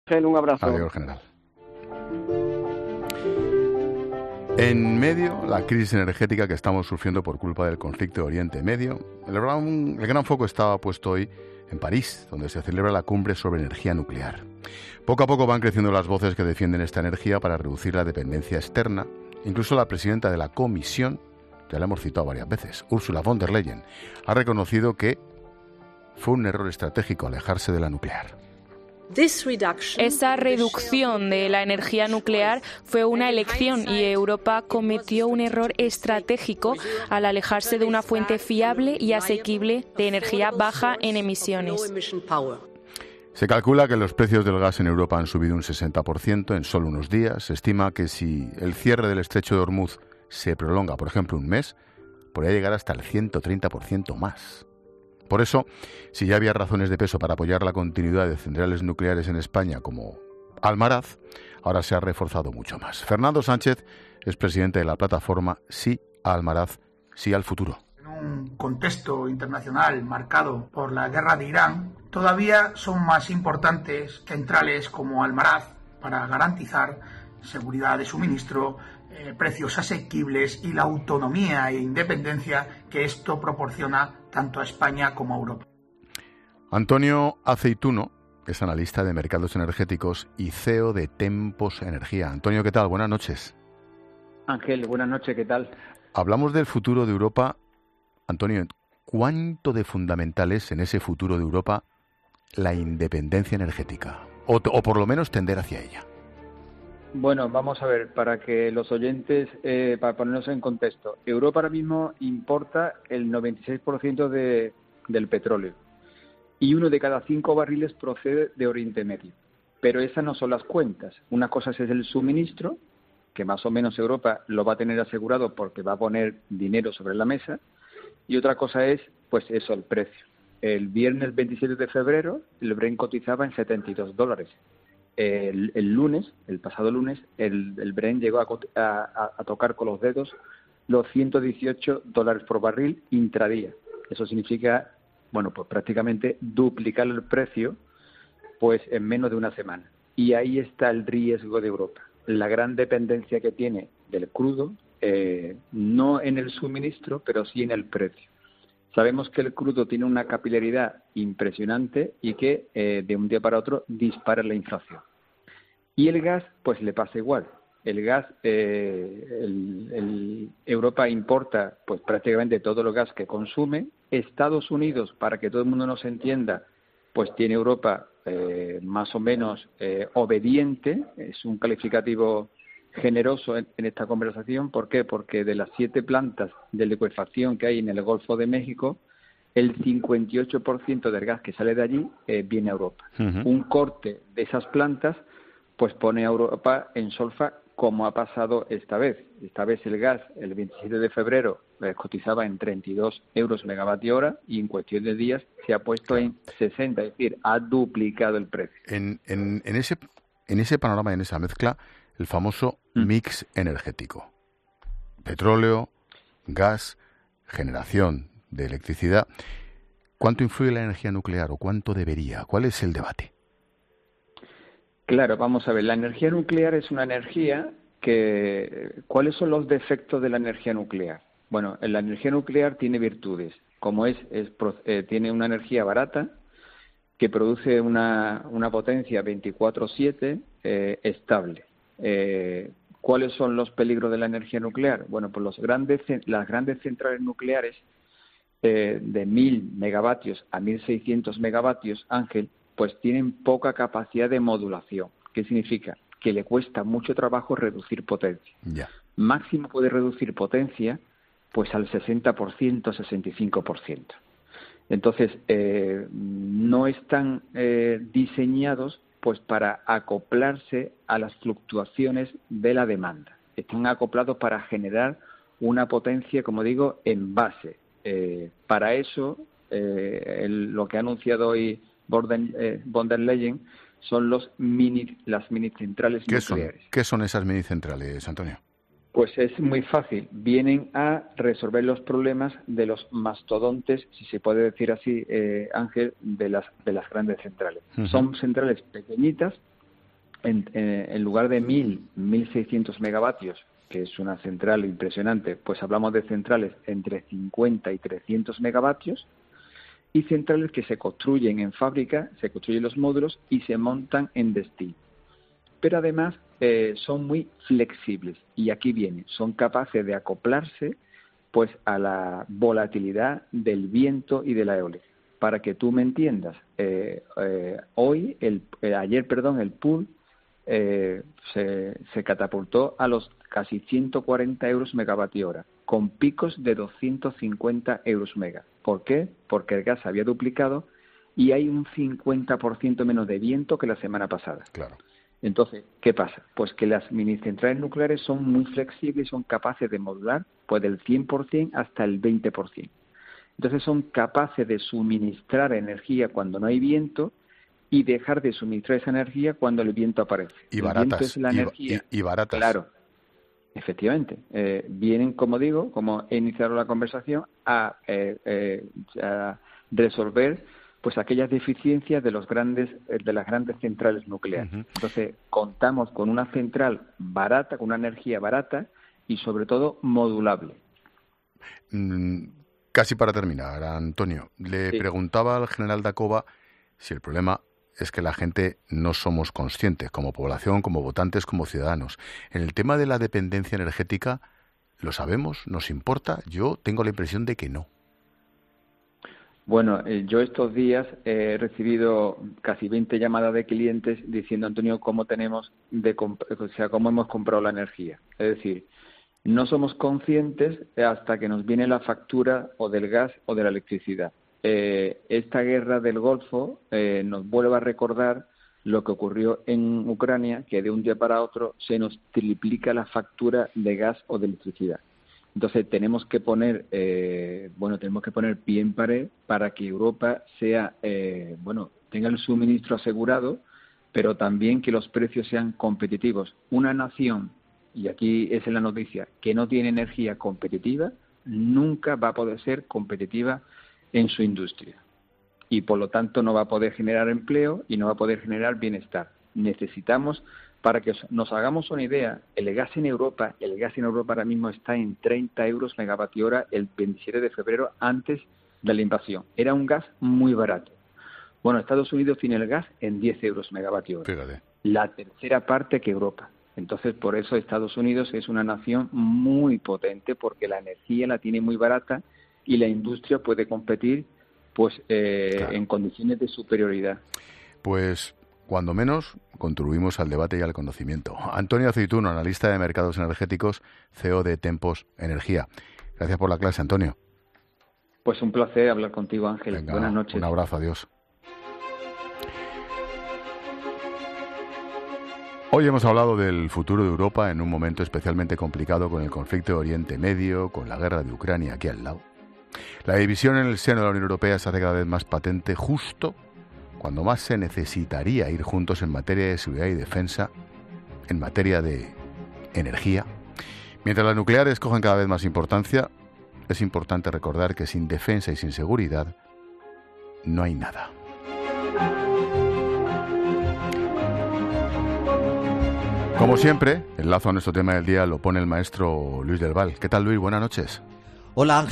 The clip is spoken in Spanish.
Un abrazo. Adiós, general. En medio, la crisis energética que estamos sufriendo por culpa del conflicto de Oriente Medio, el gran foco estaba puesto hoy en París, donde se celebra la cumbre sobre energía nuclear. Poco a poco van creciendo las voces que defienden esta energía para reducir la dependencia externa. Incluso la presidenta de la Comisión, ya la hemos citado varias veces, Ursula von der Leyen, ha reconocido que fue un error estratégico alejarse de la nuclear. Esa reducción de la energía nuclear fue una elección y Europa cometió un error estratégico al alejarse de una fuente fiable y asequible de energía baja en emisiones. Se calcula que los precios del gas en Europa han subido un 60% en solo unos días. Se estima que si el cierre del estrecho de Hormuz se prolonga, por ejemplo, un mes, podría llegar hasta el 130% más. Por eso, si ya había razones de peso para apoyar la continuidad de centrales nucleares en España como Almaraz, ahora se ha reforzado mucho más. Fernando Sánchez es presidente de la plataforma Sí a Almaraz, Sí al Futuro. En un contexto internacional marcado por la guerra de Irán, todavía son más importantes centrales como Almaraz para garantizar seguridad de suministro, precios asequibles y la autonomía e independencia que esto proporciona tanto a España como a Europa. Antonio Aceituno es analista de mercados energéticos y CEO de Tempos Energía. Antonio, ¿qué tal? Buenas noches. Ángel, buenas noches, ¿qué tal? Hablamos del futuro de Europa. Antonio, ¿cuánto de fundamental es en ese futuro de Europa la independencia energética? O por lo menos tender hacia ella. Bueno, vamos a ver, para que los oyentes, para ponernos en contexto, Europa ahora mismo importa el 96% del petróleo y 1 de cada 5 barriles procede de Oriente Medio. Pero esas no son las cuentas. Una cosa es el suministro, que más o menos Europa lo va a tener asegurado porque va a poner dinero sobre la mesa, y otra cosa es, pues eso, el precio. El viernes 27 de febrero, el Brent cotizaba en $72. El pasado lunes, el Brent llegó a tocar con los dedos los $118 por barril intradía. Eso significa, bueno, pues prácticamente duplicar el precio pues en menos de una semana. Y ahí está el riesgo de Europa. La gran dependencia que tiene del crudo, no en el suministro, pero sí en el precio. Sabemos que el crudo tiene una capilaridad impresionante y que de un día para otro dispara la inflación. Y el gas, pues le pasa igual. El gas, Europa importa pues prácticamente todo el gas que consume. Estados Unidos, para que todo el mundo nos entienda, pues tiene Europa más o menos obediente. Es un calificativo generoso en esta conversación. ¿Por qué? Porque de las 7 plantas de licuefacción que hay en el Golfo de México, el 58% del gas que sale de allí viene a Europa. Uh-huh. Un corte de esas plantas pues pone a Europa en solfa, como ha pasado esta vez. Esta vez el gas, el 27 de febrero, cotizaba en 32 euros megavatio hora y en cuestión de días se ha puesto en 60, es decir, ha duplicado el precio. En ese panorama, en esa mezcla, el famoso mix energético. Petróleo, gas, generación de electricidad. ¿Cuánto influye la energía nuclear o cuánto debería? ¿Cuál es el debate? Claro, vamos a ver. La energía nuclear es una energía que... ¿Cuáles son los defectos de la energía nuclear? Bueno, la energía nuclear tiene virtudes. Como tiene una energía barata que produce una potencia 24/7 estable. ¿Cuáles son los peligros de la energía nuclear? Bueno, pues las grandes centrales nucleares de 1.000 megavatios a 1.600 megavatios, Ángel, pues tienen poca capacidad de modulación. ¿Qué significa? Que le cuesta mucho trabajo reducir potencia. Yeah. Máximo puede reducir potencia pues al 60%, 65%. Entonces, no están diseñados pues para acoplarse a las fluctuaciones de la demanda. Están acoplados para generar una potencia, como digo, en base. Para eso, lo que ha anunciado hoy von der Leyen son las mini centrales nucleares. ¿Qué son esas mini centrales, Antonio? Pues es muy fácil. Vienen a resolver los problemas de los mastodontes, si se puede decir así, Ángel, de las grandes centrales. Uh-huh. Son centrales pequeñitas en lugar de 1.600 megavatios, que es una central impresionante, pues hablamos de centrales entre 50 y 300 megavatios, y centrales que se construyen en fábrica, se construyen los módulos y se montan en destino. Pero además son muy flexibles, y aquí viene, son capaces de acoplarse pues a la volatilidad del viento y de la eólica. Para que tú me entiendas, ayer el pool se catapultó a los casi 140 euros megavatio hora, con picos de 250 euros mega. ¿Por qué? Porque el gas se había duplicado y hay un 50% menos de viento que la semana pasada. Claro. Entonces, ¿qué pasa? Pues que las minicentrales nucleares son muy flexibles y son capaces de modular pues del 100% hasta el 20%. Entonces son capaces de suministrar energía cuando no hay viento y dejar de suministrar esa energía cuando el viento aparece. Y el baratas. Viento es la energía. Y baratas. Claro, efectivamente. Vienen, como digo, como he iniciado la conversación, a resolver pues aquellas deficiencias de las grandes centrales nucleares. Uh-huh. Entonces, contamos con una central barata, con una energía barata y, sobre todo, modulable. Casi para terminar, Antonio, le preguntaba al general Dacova si el problema es que la gente no somos conscientes, como población, como votantes, como ciudadanos. En el tema de la dependencia energética, ¿lo sabemos? ¿Nos importa? Yo tengo la impresión de que no. Bueno, yo estos días he recibido casi 20 llamadas de clientes diciendo, Antonio, cómo hemos comprado la energía. Es decir, no somos conscientes hasta que nos viene la factura o del gas o de la electricidad. Esta guerra del Golfo nos vuelve a recordar lo que ocurrió en Ucrania, que de un día para otro se nos triplica la factura de gas o de electricidad. Entonces tenemos que poner pie en pared para que Europa tenga el suministro asegurado, pero también que los precios sean competitivos. Una nación, y aquí es la noticia, que no tiene energía competitiva, nunca va a poder ser competitiva en su industria. Y por lo tanto no va a poder generar empleo y no va a poder generar bienestar. Necesitamos, para que nos hagamos una idea, el gas en Europa ahora mismo está en 30 euros megavatio hora el 27 de febrero antes de la invasión. Era un gas muy barato. Bueno, Estados Unidos tiene el gas en 10 euros megavatio hora. Fíjate. La tercera parte que Europa. Entonces, por eso Estados Unidos es una nación muy potente, porque la energía la tiene muy barata y la industria puede competir claro, en condiciones de superioridad. Pues, cuando menos, contribuimos al debate y al conocimiento. Antonio Aceituno, analista de mercados energéticos, CEO de Tempos Energía. Gracias por la clase, Antonio. Pues un placer hablar contigo, Ángel. Venga, buenas noches. Un abrazo, adiós. Hoy hemos hablado del futuro de Europa en un momento especialmente complicado con el conflicto de Oriente Medio, con la guerra de Ucrania aquí al lado. La división en el seno de la Unión Europea se hace cada vez más patente justo cuando más se necesitaría ir juntos en materia de seguridad y defensa, en materia de energía. Mientras las nucleares cogen cada vez más importancia, es importante recordar que sin defensa y sin seguridad no hay nada. Como siempre, el lazo a nuestro tema del día lo pone el maestro Luis del Val. ¿Qué tal, Luis? Buenas noches. Hola, Ángel.